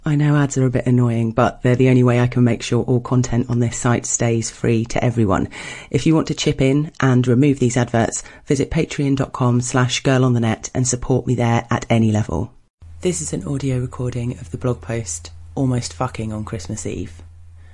I know ads are a bit annoying, but they're the only way I can make sure all content on this site stays free to everyone. If you want to chip in and remove these adverts, visit patreon.com/girlonthenet and support me there at any level. This is an audio recording of the blog post, Almost Fucking on Christmas Eve.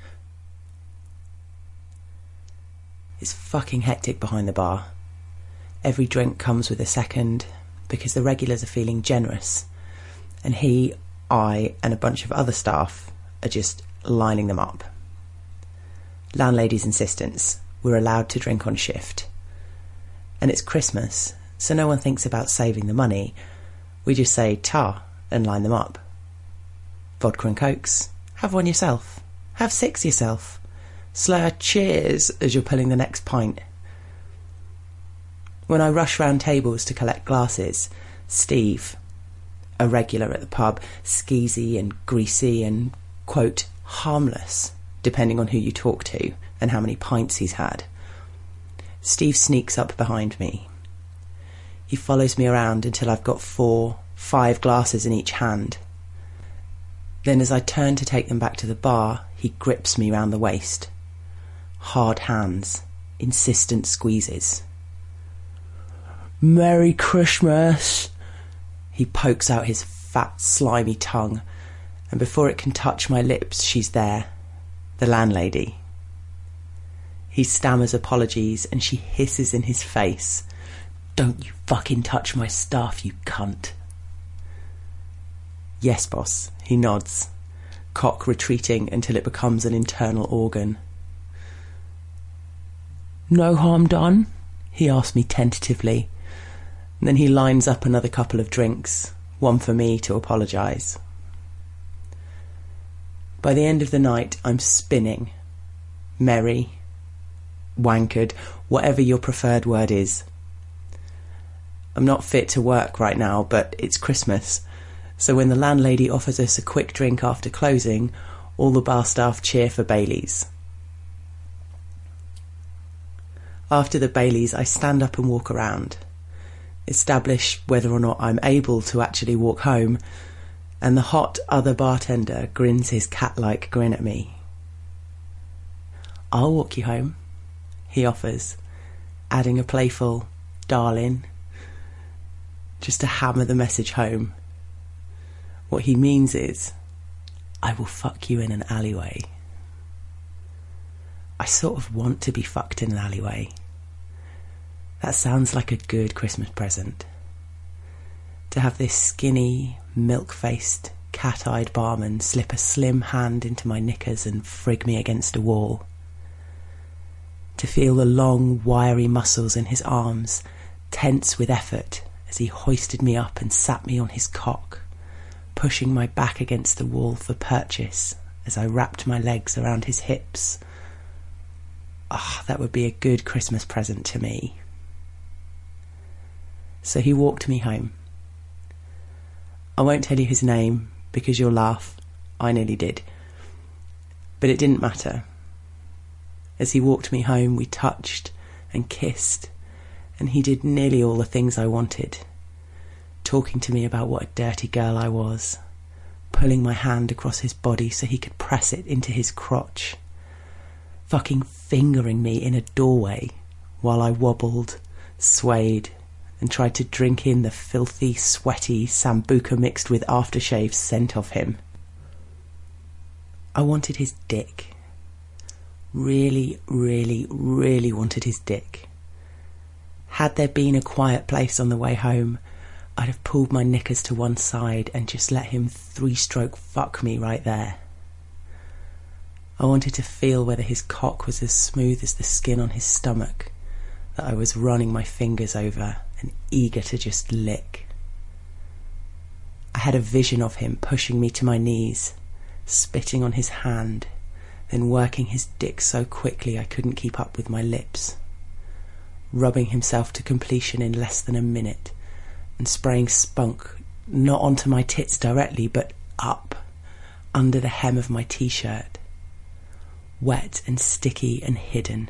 It's fucking hectic behind the bar. Every drink comes with a second, because the regulars are feeling generous, and I and a bunch of other staff are just lining them up. Landlady's insistence, we're allowed to drink on shift. And it's Christmas, so no one thinks about saving the money. We just say ta and line them up. Vodka and cokes, have one yourself. Have 6 yourself. Slur cheers as you're pulling the next pint. When I rush round tables to collect glasses, Steve, a regular at the pub, skeezy and greasy and, quote, harmless, depending on who you talk to and how many pints he's had. Steve sneaks up behind me. He follows me around until I've got 4-5 glasses in each hand. Then as I turn to take them back to the bar, he grips me round the waist. Hard hands, insistent squeezes. Merry Christmas! He pokes out his fat, slimy tongue, and before it can touch my lips, she's there, the landlady. He stammers apologies, and she hisses in his face, "Don't you fucking touch my stuff, you cunt." Yes, boss, he nods, cock retreating until it becomes an internal organ. No harm done? He asks me tentatively. And then he lines up another couple of drinks, one for me to apologise. By the end of the night, I'm spinning. Merry, wankered, whatever your preferred word is. I'm not fit to work right now, but it's Christmas, so when the landlady offers us a quick drink after closing, all the bar staff cheer for Baileys. After the Baileys, I stand up and walk around, establish whether or not I'm able to actually walk home, and the hot other bartender grins his cat-like grin at me. I'll walk you home, he offers, adding a playful darling, just to hammer the message home. What he means is, I will fuck you in an alleyway. I sort of want to be fucked in an alleyway. That sounds like a good Christmas present. To have this skinny, milk-faced, cat-eyed barman slip a slim hand into my knickers and frig me against a wall. To feel the long, wiry muscles in his arms tense with effort as he hoisted me up and sat me on his cock, pushing my back against the wall for purchase as I wrapped my legs around his hips. That would be a good Christmas present to me. So he walked me home. I won't tell you his name because you'll laugh. I nearly did. But it didn't matter. As he walked me home, we touched and kissed, and he did nearly all the things I wanted. Talking to me about what a dirty girl I was, pulling my hand across his body so he could press it into his crotch, fucking fingering me in a doorway while I wobbled, swayed, and tried to drink in the filthy, sweaty sambuca mixed with aftershave scent of him. I wanted his dick. Really, really, really wanted his dick. Had there been a quiet place on the way home, I'd have pulled my knickers to one side and just let him 3-stroke fuck me right there. I wanted to feel whether his cock was as smooth as the skin on his stomach that I was running my fingers over and eager to just lick. I had a vision of him pushing me to my knees, spitting on his hand, then working his dick so quickly I couldn't keep up with my lips, rubbing himself to completion in less than a minute, and spraying spunk not onto my tits directly but up under the hem of my t-shirt, wet and sticky and hidden.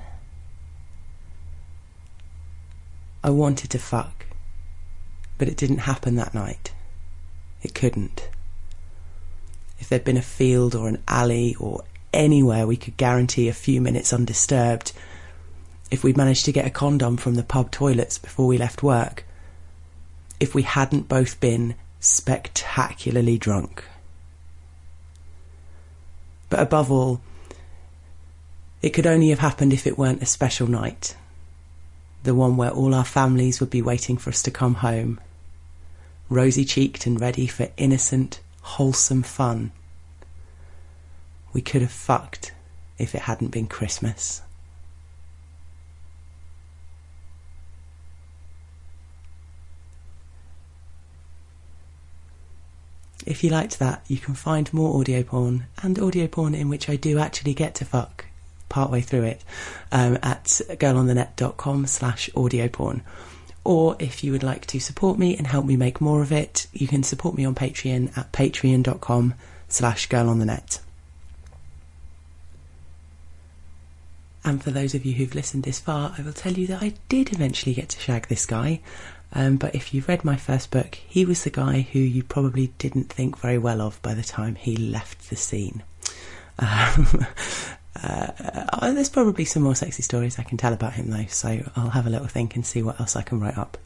I wanted to fuck, but it didn't happen that night. It couldn't. if there'd been a field or an alley or anywhere we could guarantee a few minutes undisturbed, if we'd managed to get a condom from the pub toilets before we left work, if we hadn't both been spectacularly drunk. But above all, it could only have happened if it weren't a special night, the one where all our families would be waiting for us to come home, rosy-cheeked and ready for innocent, wholesome fun. We could have fucked if it hadn't been Christmas. If you liked that, you can find more audio porn, and audio porn in which I do actually get to fuck partway through it, at girlonthenet.com/audioporn. Or if you would like to support me and help me make more of it, you can support me on Patreon at patreon.com/girlonthenet. And for those of you who've listened this far, I will tell you that I did eventually get to shag this guy. But if you've read my first book, he was the guy who you probably didn't think very well of by the time he left the scene. There's probably some more sexy stories I can tell about him though, so I'll have a little think and see what else I can write up.